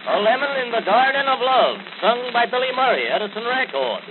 A Lemon in the Garden of Love, sung by Billy Murray, Edison Records.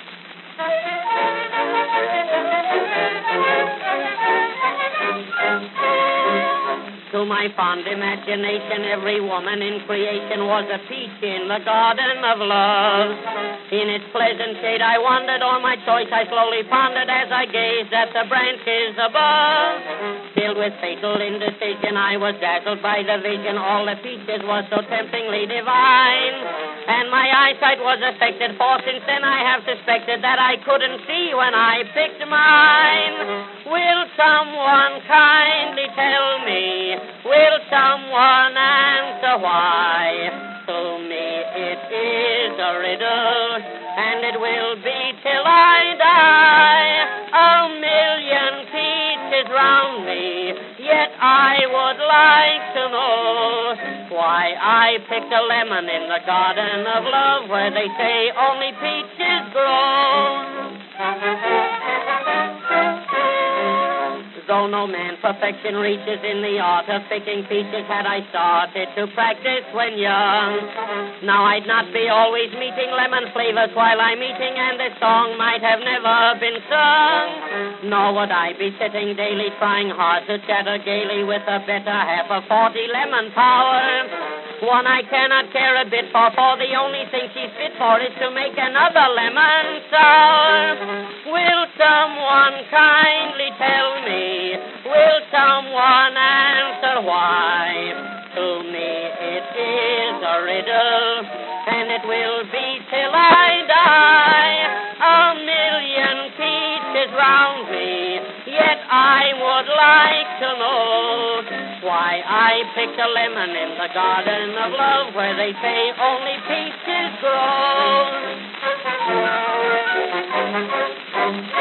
To my fond imagination, every woman in creation was a peach in the garden of love. In its pleasant shade I wandered, on my choice I slowly pondered as I gazed at the branches above. Filled with fatal indecision, I was dazzled by the vision. All the peaches was so temptingly divine, and my eyesight was affected, for since then I have suspected that I couldn't see when I picked mine. Will someone kindly tell me, will someone answer why? To me it is a riddle, and it will be till I die. A million peaches round me, yet I would like to know why I picked a lemon in the garden of love, where they say only peaches grow. Though no man perfection reaches in the art of picking peaches, had I started to practice when young, now I'd not be always meeting lemon flavors while I'm eating, and this song might have never been sung. Nor would I be sitting daily trying hard to chatter gaily with a better half of 40 lemon power, one I cannot care a bit for the only thing she's fit for is to make another lemon sour. Will someone kindly tell me, will someone answer why? To me it is a riddle, and it will be till I die. A million peaches round me, yet I would like to know why I picked a lemon in the garden of love, where they say only peaches grow.